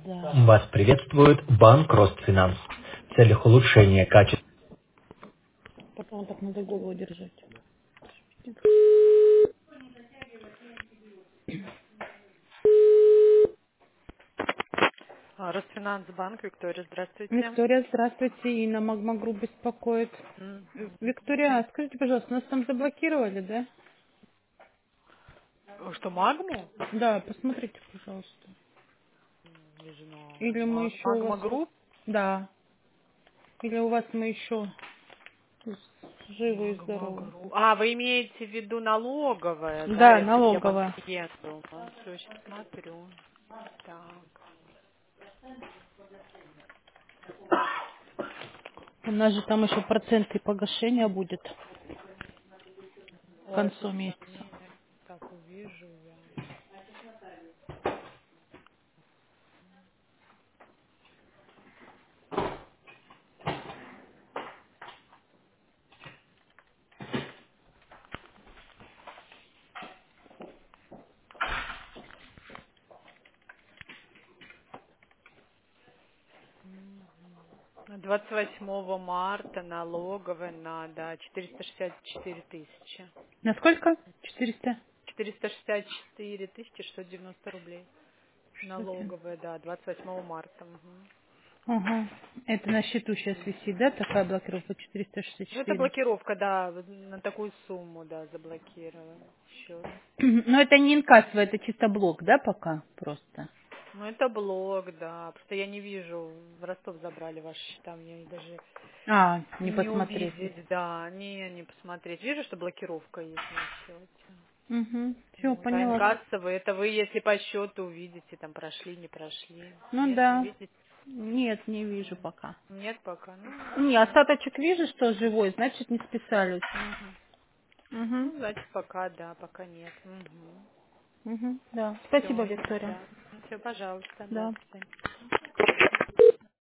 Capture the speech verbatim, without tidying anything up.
Да. Вас приветствует банк Ростфинанс. В целях улучшения качества. Потом так надо голову держать. А, Росфинансбанк, Виктория, здравствуйте. Виктория, здравствуйте. Инна Магма Групп беспокоит. М, Виктория, а скажите, пожалуйста, нас там заблокировали, да? Что, Магму? Да, посмотрите, пожалуйста. Не знаю. Или мы Маг- еще у Магма вас... Групп? Да. Или у вас мы еще живы и Магма здоровы. Групп. А, вы имеете в виду налоговая, да, Да, если тема налоговая. клиенту? Все, сейчас смотрю. Так. У нас же там еще проценты погашения будет к Ой, концу слушайте, месяца. не, так увижу я. двадцать восьмого марта налоговая надо четыреста шестьдесят четыре тысячи. На сколько? Четыреста. четыреста шестьдесят четыре тысячи шестьсот девяносто рублей. Налоговая, да, двадцать восьмого марта. Мгм. Ага. Это на счету сейчас висит, да, такая блокировка четыреста шестьдесят Ну, это четыре. блокировка, да, вот на такую сумму, да, заблокировали счет. Но это не инкассово, это чисто блок, да, пока просто? Ну, это блок, да. Просто я не вижу, в Ростов забрали ваши счета, мне и даже А, не не посмотреть. увидеть, да, не, не посмотреть. Вижу, что блокировка есть на счете. Угу, все, Вот. А поняла. инкассовые, это вы, если по счету увидите, там прошли, не прошли. Ну Нет, не да. видите? Нет, не вижу пока. Нет пока, ну, Не, остаточек вижу, что живой, значит не списались. мгм. Угу, Ну, значит, пока, да, пока нет. Угу. угу, да. Все, Спасибо, Виктория. да. Все, пожалуйста, да, Да. до свидания.